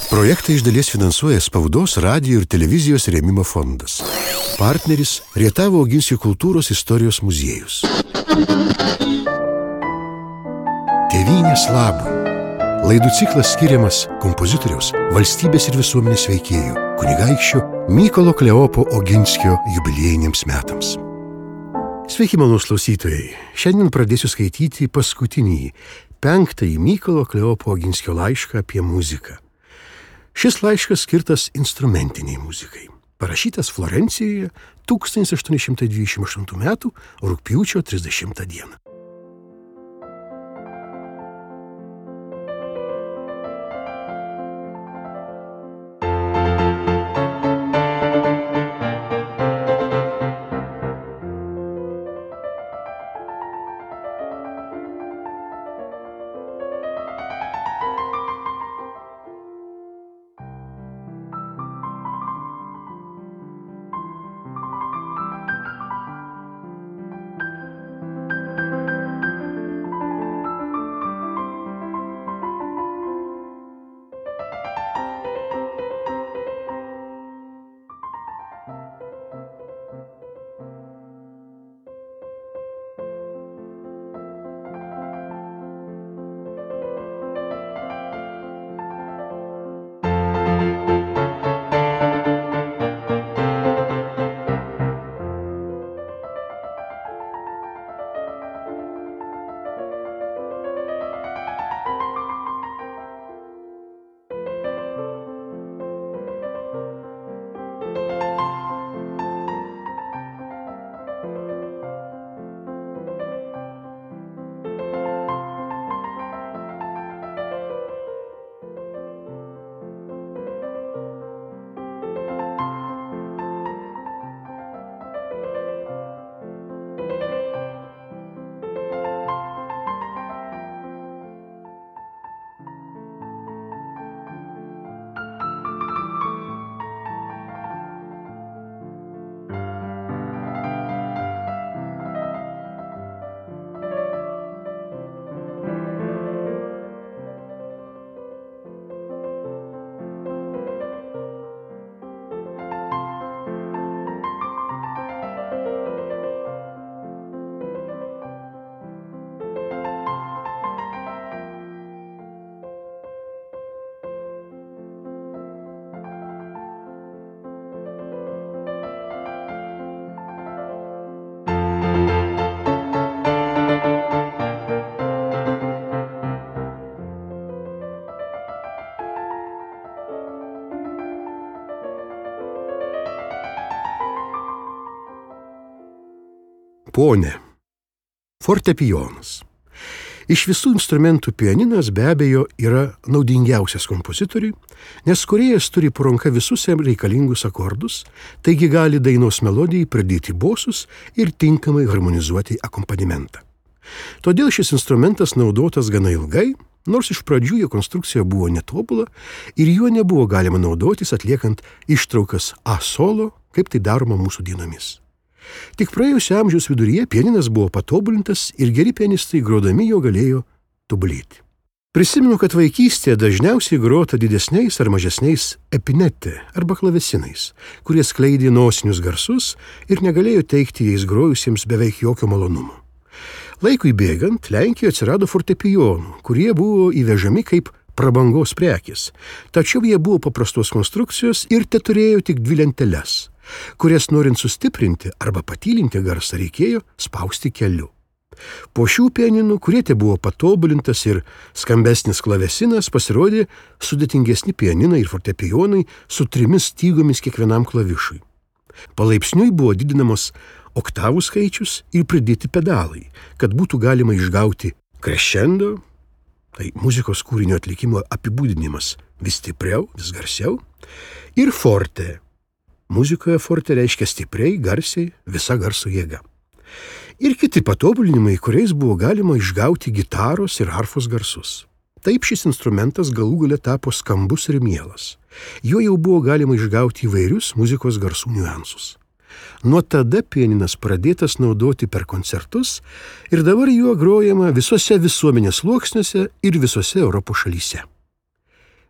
Projektą iš dalies finansuoja Spaudos, radijo ir televizijos rėmimo fondas. Partneris Rietavo Oginskio kultūros istorijos muziejus. Tėvynės labui. Laidų ciklas skiriamas kompozitoriaus, valstybės ir visuomenės veikėjų, kunigaikščio Mykolo Kleopo Oginskio jubiliejiniams metams. Sveiki, malonūs klausytojai. Šiandien pradėsiu skaityti paskutinį 5. Mykolo Kleopo Oginskio laišką apie muziką. Šis laiškas skirtas instrumentiniai muzikai. Parašytas Florencijoje 1828 m. rugpjūčio 30 d. Ponė. Fortepijonas. Iš visų instrumentų pianinas be abejo yra naudingiausias kompozitoriui, nes kūrėjas turi po ranka visus jam reikalingus akordus, taigi gali dainos melodijai pridėti bosus ir tinkamai harmonizuoti akompanimentą. Todėl šis instrumentas naudotas gana ilgai, nors iš pradžių jo konstrukcija buvo netobula ir juo nebuvo galima naudotis atliekant ištraukas A solo, kaip tai daroma mūsų dienomis. Tik praėjusio amžiaus viduryje pianinas buvo patobulintas ir geri pianistai grodami jo galėjo tobulėti. Prisimenu, kad vaikystėje dažniausiai grota didesniais ar mažesniais epinete arba klavesinais, kurie skleidė nosinius garsus ir negalėjo teikti jais grojusiems beveik jokio malonumo. Laikui bėgant, Lenkijoje atsirado fortepijonų, kurie buvo įvežami kaip prabangos prekės, tačiau jie buvo paprastos konstrukcijos ir teturėjo tik 2 lenteles, kurias norint sustiprinti arba patylinti garsą reikėjo spausti keliu. Po šių pianinų, kurie te buvo patobulintas ir skambesnis klavesinas, pasirodė sudėtingesni pianinai ir fortepijonai su 3 stygomis kiekvienam klavišui. Palaipsniui buvo didinamos oktavų skaičius ir pridėti pedalai, kad būtų galima išgauti crescendo, tai muzikos kūrinio atlikimo apibūdinimas vis stipriau, vis garsiau, ir forte. Muzikoje forte reiškia stipriai, garsiai, visa garso jėga. Ir kiti patobulinimai, kuriais buvo galima išgauti gitaros ir arfos garsus. Taip šis instrumentas galų gale tapo skambus ir mielas. Jo jau buvo galima išgauti įvairius muzikos garsų niuansus. Nuo tada pianinas pradėtas naudoti per koncertus ir dabar juo grojama visose visuomenės sluoksniuose ir visose Europos šalyse.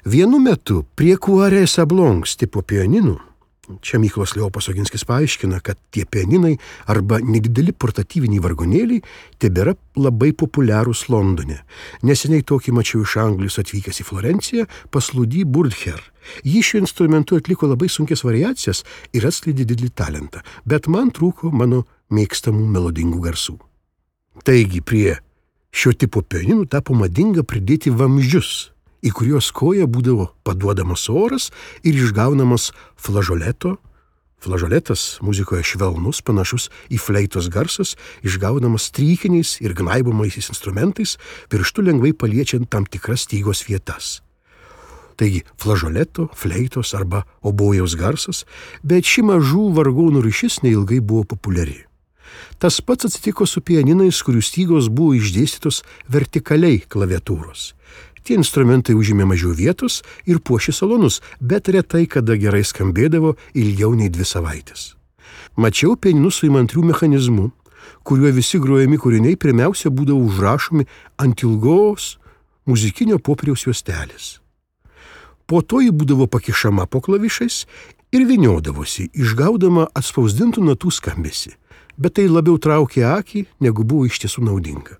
Vienu metu prie Cuore Sablons tipo pianinų, čia Mykolas Kleopas Oginskis paaiškina, kad tie pianinai arba nedideli portatyviniai vargonėliai tebėra labai populiarūs Londone. Neseniai tokį mačiau iš Anglijos atvykęs į Florenciją pas Ludi Burdher. Jis šiuo instrumentu atliko labai sunkias variacijas ir atskleidė didelį talentą, bet man trūko mano mėgstamų melodingų garsų. Taigi prie šio tipo pianinų tapo madinga pridėti vamzdžius, į kurios koja būdavo paduodamas oras ir išgaunamas flažoleto. Flažoletas muzikoje švelnus, panašus į fleitos garsas, išgaunamas strykiniais ir gnaibomaisiais instrumentais, pirštu lengvai paliečiant tam tikras stygos vietas. Taigi flažoleto, fleitos arba obojaus garsas, bet ši mažų vargonų rūšis neilgai buvo populiari. Tas pats atsitiko su pianinais, kurių stygos buvo išdėstytos vertikaliai klaviatūros. Tie instrumentai užėmė mažiau vietos ir puošė salonus, bet retai kada gerai skambėdavo ilgiau nei 2 savaitės. Mačiau pianinus su įmantrių mechanizmu, kuriuo visi grojami kūriniai pirmiausia būdavo užrašomi ant ilgos muzikinio popieriaus juostelės. Po to ji būdavo pakišama po klavišais ir vyniodavosi, išgaudama atspausdintų natų skambesį, bet tai labiau traukė akį, negu buvo iš tiesų naudinga.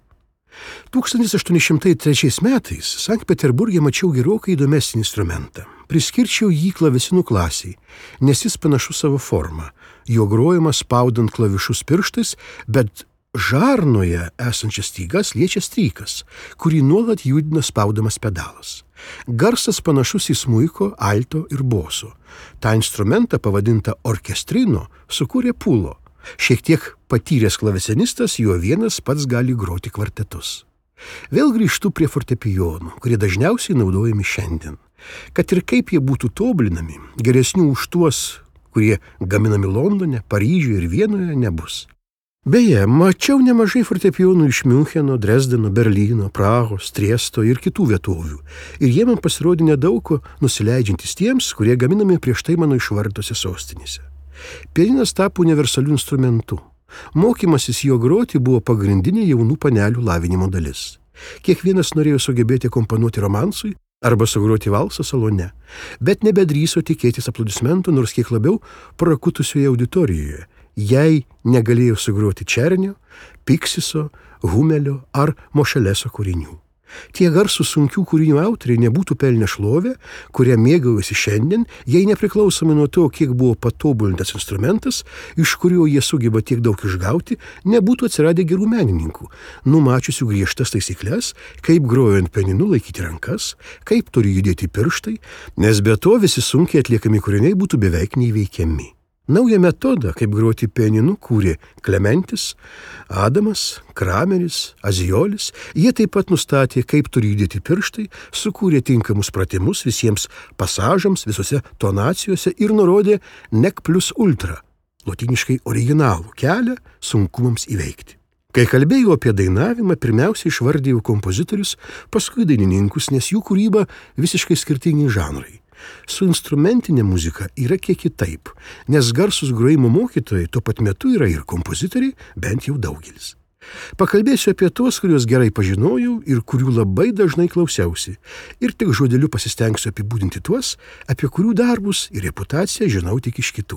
1803 metais Sankt Peterburge mačiau gerokai įdomesnį instrumentą. Priskirčiau jį klavesinų klasiai, nes jis panašus savo formą. Jo grojimas spaudant klavišus pirštais, bet žarnoje esančias stygas liečia strykas, kurį nuolat judina spaudamas pedalas. Garsas panašus į smuiko, alto ir boso. Ta instrumentą pavadintą orkestrino sukūrė Pulo. Šiek tiek patyręs klavesinistas, juo vienas pats gali groti kvartetus. Vėl grįžtu prie fortepijonų, kurie dažniausiai naudojami šiandien. Kad ir kaip jie būtų tobulinami, geresnių už tuos, kurie gaminami Londone, Paryžiuje ir Vienoje, nebus. Beje, mačiau nemažai fortepijonų iš Miuncheno, Dresdeno, Berlyno, Prahos, Triesto ir kitų vietovių. Ir jie man pasirodė nedaug nusileidžiantis tiems, kurie gaminami prieš tai mano išvardytose sostinėse. Pianinas tapo universaliu instrumentu. Mokymasis jo groti buvo pagrindinė jaunų panelių lavinimo dalis. Kiekvienas norėjo sugebėti akompanuoti romansui arba sugroti valsą salone, bet nebedrįso tikėtis aplodismentų, nors kiek labiau prakutusioje auditorijoje, jei negalėjo sugroti Černio, Piksiso, Humelio ar Mošeleso kūrinių. Tie garsų sunkių kūrinių autoriai nebūtų pelnę šlovę, kurią mėgaujasi šiandien, jei nepriklausomai nuo to, kiek buvo patobulintas instrumentas, iš kurio jie sugeba tiek daug išgauti, nebūtų atsiradę gerų menininkų, numačiusių griežtas taisyklės, kaip grojant pianinu laikyti rankas, kaip turi judėti pirštai, nes be to visi sunkiai atliekami kūriniai būtų beveik neįveikiami. Naują metodą, kaip groti pianinu, kūrė Klementis, Adamas, Krameris, Aziolis. Jie taip pat nustatė, kaip turi judėti pirštai, sukūrė tinkamus pratimus visiems pasažams, visose tonacijose ir nurodė nec plus ultra, lotyniškai originalų kelią sunkumams įveikti. Kai kalbėjau apie dainavimą, pirmiausia išvardėjau kompozitorius, paskui dainininkus, nes jų kūryba visiškai skirtingi žanrai. Su instrumentinė muzika yra kiek kitaip, nes garsūs grojimo mokytojai tuo pat metu yra ir kompozitoriai, bent jau daugelis. Pakalbėsiu apie tuos, kuriuos gerai pažinojau ir kurių labai dažnai klausiausi, ir tik žodeliu pasistengsiu apibūdinti tuos, apie kurių darbus ir reputaciją žinau tik iš kitų.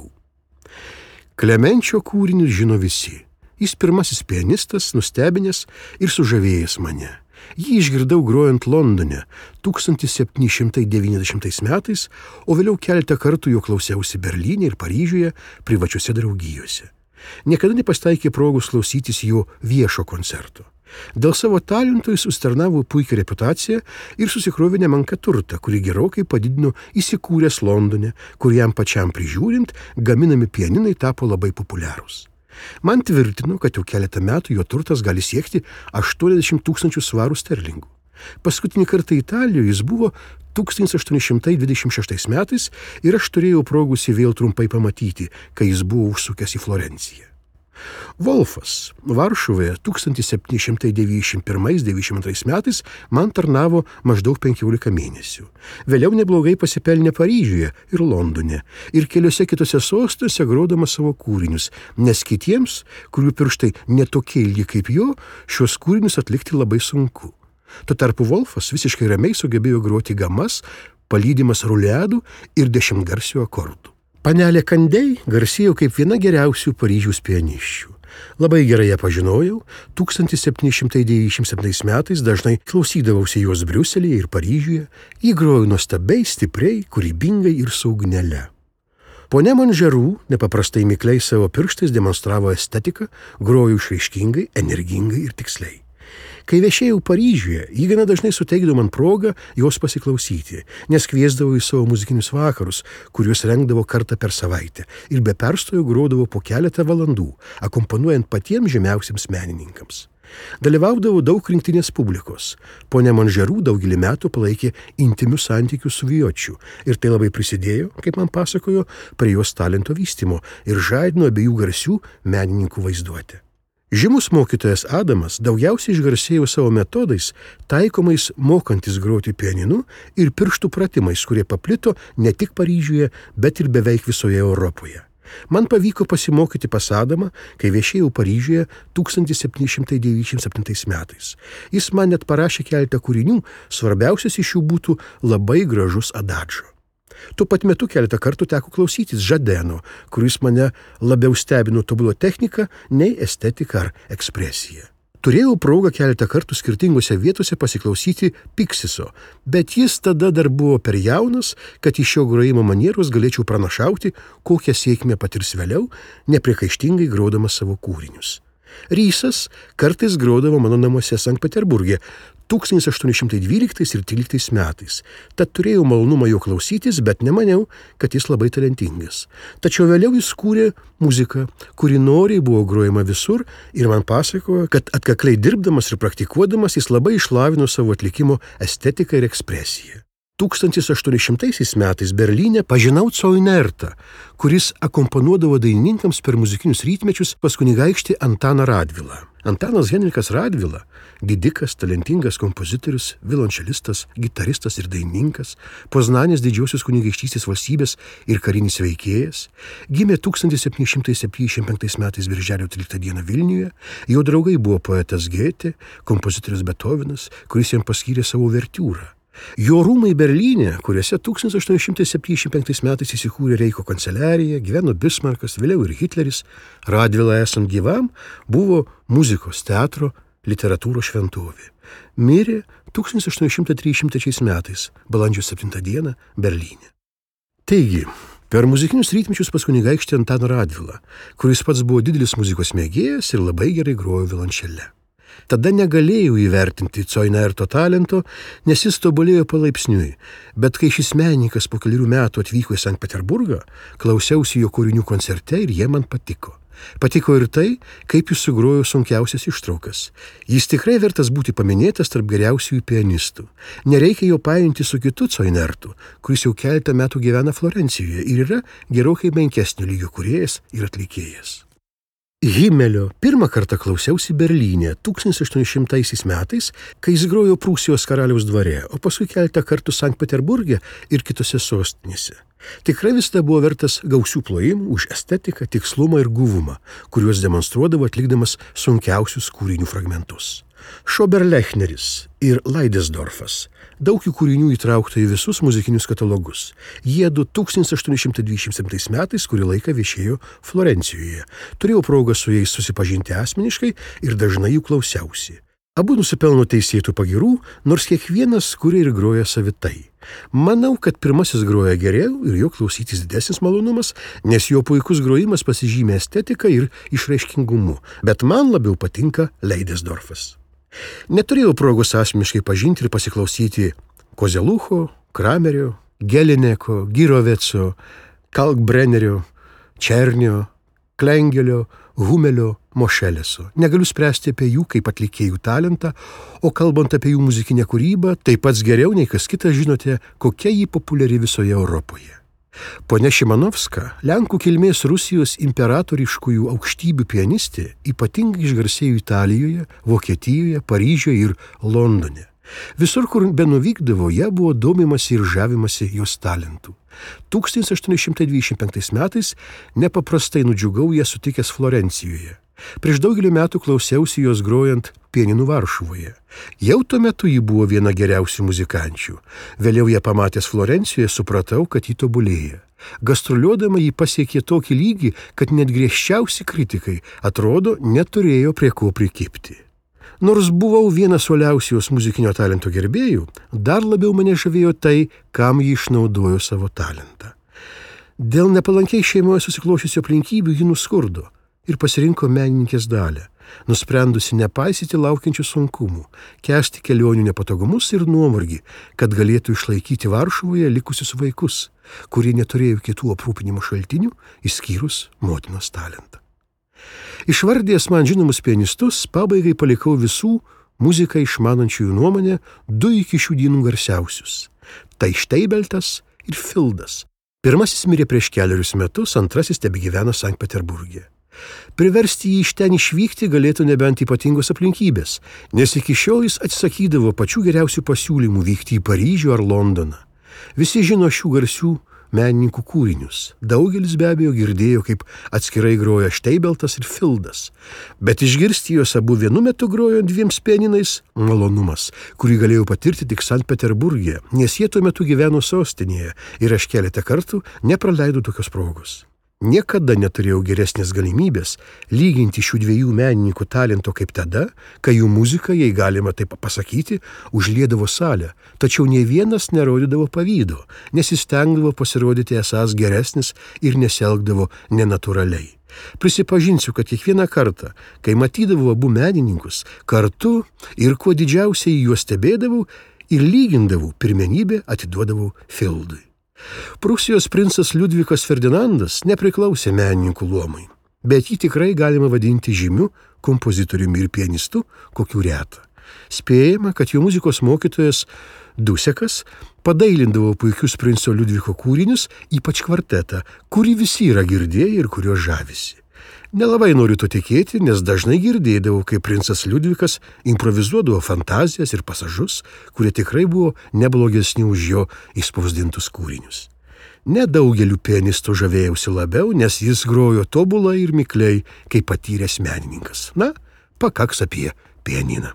Klemenčio kūrinius žino visi. Jis pirmasis pianistas, nustebinęs ir sužavėjęs mane. Jį išgirdau grojant Londone 1790 metais, o vėliau keletą kartų jo klausiausi Berlyne ir Paryžiuje privačiuose draugijose. Niekada nepastaikė progos klausytis jo viešo koncerto. Dėl savo talento jis užsitarnavo puikią reputaciją ir susikrovė nemenką turtą, kurį gerokai padidino įsikūręs Londone, kur jam pačiam prižiūrint, gaminami pianinai tapo labai populiarūs. Man tvirtino, kad jau keletą metų jo turtas gali siekti 80 000 svarų sterlingų. Paskutinį kartą Italijoje jis buvo 1826 metais ir aš turėjau progos jį vėl trumpai pamatyti, kai jis buvo užsukęs į Florenciją. Wolfas Varšuvoje 1791–92 metais man tarnavo maždaug 15 mėnesių. Vėliau neblogai pasipelnė Paryžiuje ir Londone ir keliose kitose sostuose grodamas savo kūrinius, nes kitiems, kurių pirštai netokie ilgi kaip jo, šios kūrinius atlikti labai sunku. Tuo tarpu Wolfas visiškai ramiai sugebėjo groti gamas, palydimas ruliadų ir 10-garsių akordų. Panelė Kandei garsėjo kaip viena geriausių Paryžiaus pianisčių. Labai gerai ją pažinojau, 1797 metais dažnai klausydavausi jos Briuselyje ir Paryžiuje, ji grojo nuostabiai, stipriai, kūrybingai ir su ugnele. Ponia Monžerų nepaprastai mikliai savo pirštais demonstravo estetiką, grojo išraiškingai, energingai ir tiksliai. Kai viešėjau Paryžiuje, ji gana dažnai suteikdavo man progą jos pasiklausyti, nes kviesdavo į savo muzikinius vakarus, kuriuos rengdavo kartą per savaitę ir be perstojo grodavo po keletą valandų, akompanuojant patiems žymiausiems menininkams. Dalyvaudavo daug rinktinės publikos. Ponia Monžerų daugelį metų palaikė intimius santykius su Viočiu ir tai labai prisidėjo, kaip man pasakojo, prie jos talento vystymo ir žadino abiejų garsių menininkų vaizduotę. Žymus mokytojas Adamas daugiausiai išgarsėjo savo metodais, taikomais mokantis groti pianinu ir pirštų pratimais, kurie paplito ne tik Paryžiuje, bet ir beveik visoje Europoje. Man pavyko pasimokyti pas Adamą, kai viešėjau Paryžiuje 1797 metais. Jis man net parašė keletą kūrinių, svarbiausias iš jų būtų labai gražus adadžo. Tuo pat metu keletą kartų teko klausytis Žadeno, kuris mane labiau stebino tobulo technika nei estetika ar ekspresija. Turėjau progą keletą kartų skirtingose vietose pasiklausyti Pixiso, bet jis tada dar buvo per jaunas, kad iš šio grojimo manieros galėčiau pranašauti, kokią sėkmę patirs vėliau, nepriekaištingai grodamas savo kūrinius. Rysas kartais grodavo mano namuose Sankt Peterburge 1812 ir 13 metais, tad turėjau malonumą jo klausytis, bet nemaniau, kad jis labai talentingas. Tačiau vėliau jis kūrė muziką, kuri noriai buvo grojama visur ir man pasakojo, kad atkakliai dirbdamas ir praktikuodamas jis labai išlavino savo atlikimo estetiką ir ekspresiją. 1800 metais Berlyne pažinau Coinertą, kuris akompanuodavo dainininkams per muzikinius rytmečius pas kunigaikštį Antaną Radvilą. Antanas Henrikas Radvila, didikas, talentingas kompozitorius, violončelistas, gitaristas ir dainininkas, Poznanės didžiosios kunigaikštystės valstybės ir karinis veikėjas, gimė 1775 metais birželio 13 dieną Vilniuje, jo draugai buvo poetas Goethe, kompozitorius Beethovenas, kuris jam paskyrė savo uvertiūrą. Jo rūmai Berlyne, kuriuose 1875 metais įsikūrė Reicho kanceliarija, gyveno Bismarckas, vėliau ir Hitleris, Radvila esant gyvam, buvo muzikos, teatro, literatūros šventovė. Mirė 1833 metais, balandžio 7 dieną, Berlyne. Taigi, per muzikinius rytmečius pas kunigaikštį Antaną Radvilą, kuris pats buvo didelis muzikos mėgėjas ir labai gerai grojo violončele. Tada negalėjau įvertinti Coinerto talento, nes jis tobulėjo palaipsniui, bet kai šis menininkas po kelių metų atvyko į Sankt Peterburgą, klausiausi jo kūrinių koncerte ir jie man patiko. Patiko ir tai, kaip jis sugrojo sunkiausias ištraukas. Jis tikrai vertas būti paminėtas tarp geriausiųjų pianistų. Nereikia jo painioti su kitu Coinertu, kuris jau keletą metų gyvena Florencijoje ir yra gerokai menkesnio lygio kūrėjas ir atlikėjas. Himmelio pirmą kartą klausiausi Berlyne 1800 metais, kai jis grojo Prūsijos karaliaus dvare, o paskui keletą kartų Sankt Peterburge ir kitose sostinėse. Tikrai visada buvo vertas gausių plojimų už estetiką, tikslumą ir guvumą, kuriuos demonstruodavo atlikdamas sunkiausius kūrinių fragmentus. Schoberlechneris ir Leidesdorfas. Daug jų kūrinių įtraukta į visus muzikinius katalogus. Jiedu 1827 metais kurį laiką viešėjo Florencijoje. Turėjau progą su jais susipažinti asmeniškai ir dažnai jų klausiausi. Abu nusipelno teisėtų pagirų, nors kiekvienas kuria ir groja savitai. Manau, kad pirmasis groja geriau ir jo klausytis didesnis malonumas, nes jo puikus grojimas pasižymė estetiką ir išraiškingumu, bet man labiau patinka Leidesdorfas. Neturėjau progos asmeniškai pažinti ir pasiklausyti Kozelucho, Kramerio, Gelineko, Giroveco, Kalkbrennerio, Černio, Klengelio, Humelio, Mošeleso. Negaliu spręsti apie jų kaip atlikėjų talentą, o kalbant apie jų muzikinę kūrybą, tai pats geriau nei kas kitas žinote, kokia jį populiari visoje Europoje. Ponia Šimanovska, Lenkų kilmės Rusijos imperatoriškųjų aukštybių pianistė, ypatingai išgarsėjo Italijoje, Vokietijoje, Paryžiuje ir Londone. Visur, kur benuvykdavo, jie buvo domimasi ir žavimasi jos talentų. 1825 metais nepaprastai nudžiugau ją sutikęs Florencijoje. Prieš daugelį metų klausiausi jos grojant pianinu Varšuvoje. Jau tuo metu ji buvo viena geriausių muzikančių. Vėliau ją pamatęs Florencijoje supratau, kad ji tobulėja. Gastroliuodama ji pasiekė tokį lygį, kad net griežčiausi kritikai, atrodo, neturėjo prie ko prikibti. Nors buvau vienas uoliausių jos muzikinio talento gerbėjų, dar labiau mane žavėjo tai, kam ji išnaudojo savo talentą. Dėl nepalankiai šeimoje susiklošiusių aplinkybių ji nuskurdo ir pasirinko menininkės dalią, nusprendusi nepaisyti laukiančių sunkumų, kęsti kelionių nepatogumus ir nuovargį, kad galėtų išlaikyti Varšuvoje likusius vaikus, kurie neturėjo kitų aprūpinimo šaltinių, išskyrus motinos talentą. Išvardėjęs man žinomus pianistus, pabaigai palikau visų muziką išmanančiųjų nuomonę du iki šių dienų garsiausius – tai Šteibeltas ir Fildas. Pirmasis mirė prieš 4 metus, antrasis tebegyvena Sankt Peterburge. Priversti jį iš ten išvykti galėtų nebent ypatingos aplinkybės, nes iki šiol jis atsisakydavo pačių geriausių pasiūlymų vykti į Paryžių ar Londoną. Visi žino šių garsių menininkų kūrinius. Daugelis be abejo girdėjo, kaip atskirai groja Šteibeltas ir Fildas. Bet išgirsti juos abu vienu metu grojant 2 pianinais – malonumas, kurį galėjau patirti tik Sankt Peterburge, nes jie tuo metu gyveno sostinėje ir aš keletą kartų nepraleidau tokios progos. Niekada neturėjau geresnės galimybės lyginti šių 2 menininkų talento kaip tada, kai jų muzika, jei galima taip pasakyti, užliedavo salę, tačiau nei vienas nerodydavo pavydo, nesistengdavo pasirodyti esąs geresnis ir nesielgdavo nenatūraliai. Prisipažinsiu, kad kiekvieną kartą, kai matydavau abu menininkus, kartu ir kuo didžiausiai juos stebėdavau ir lygindavau, pirmenybę atiduodavau Fildui. Prūsijos princas Liudvikas Ferdinandas nepriklausė menininkų luomui, bet jį tikrai galima vadinti žymiu kompozitoriumi ir pianistu, kokių reta. Spėjama, kad jo muzikos mokytojas Dusekas padailindavo puikius princo Liudviko kūrinius, ypač kvartetą, kurį visi yra girdėję ir kurio žavisi. Nelabai noriu to tikėti, nes dažnai girdėdavau, kaip princas Liudvikas improvizuodavo fantazijas ir pasažus, kurie tikrai buvo neblogesni už jo įspausdintus kūrinius. Nedaugeliu pianistų žavėjausi labiau, nes jis grojo tobulai ir mikliai, kaip patyręs menininkas. Na, pakaks apie pianiną.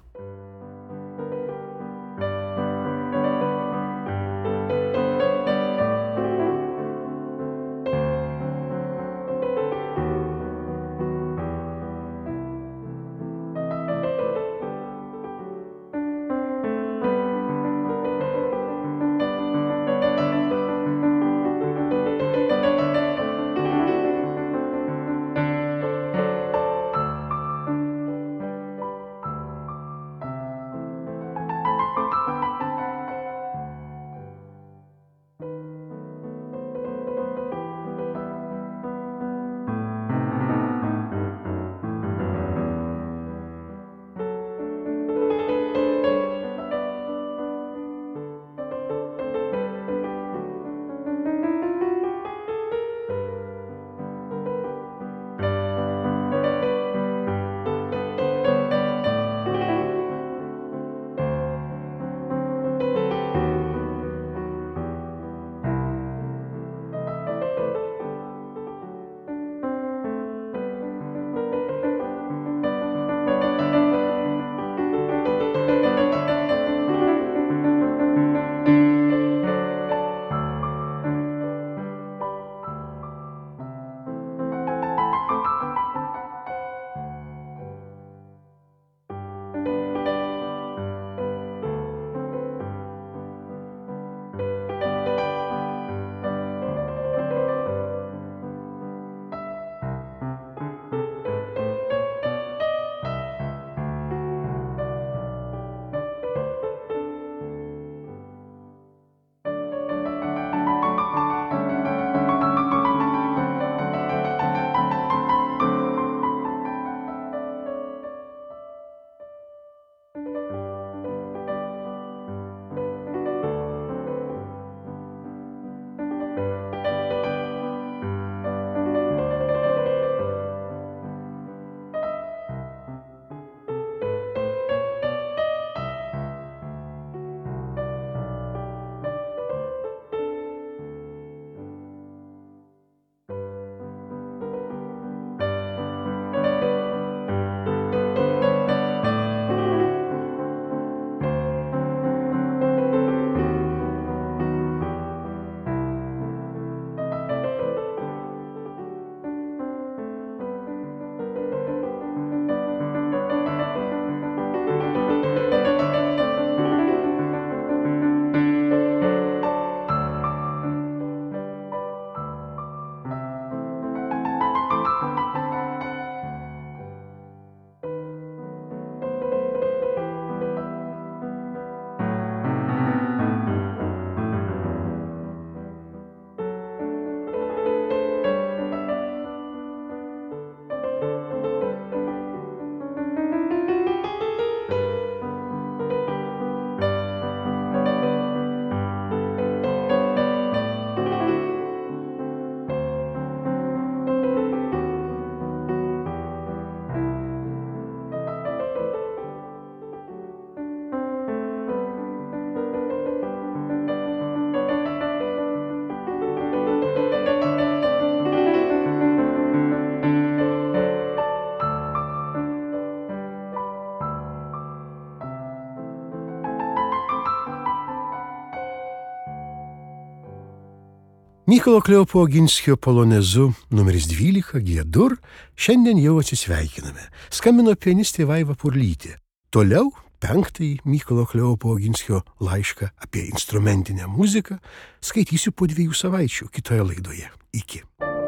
Mykolo Kleopo Oginskio polonezu numeris 12 G-dur šiandien jau atsisveikiname. Skambino pianistė Vaiva Purlytė. Toliau 5. Mykolo Kleopo Oginskio laišką apie instrumentinę muziką skaitysiu po 2 savaičių kitoje laidoje. Iki.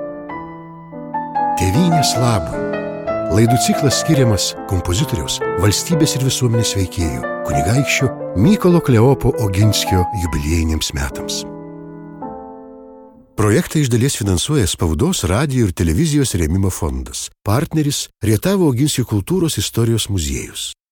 Tėvynės labui. Laidų ciklas skiriamas kompozitoriaus, valstybės ir visuomenės veikėjų, kunigaikščio Mykolo Kleopo Oginskio jubiliejiniams metams. Projektą iš dalies finansuoja Spaudos, radijo ir televizijos rėmimo fondas. Partneris Rietavo Oginskio kultūros istorijos muziejus.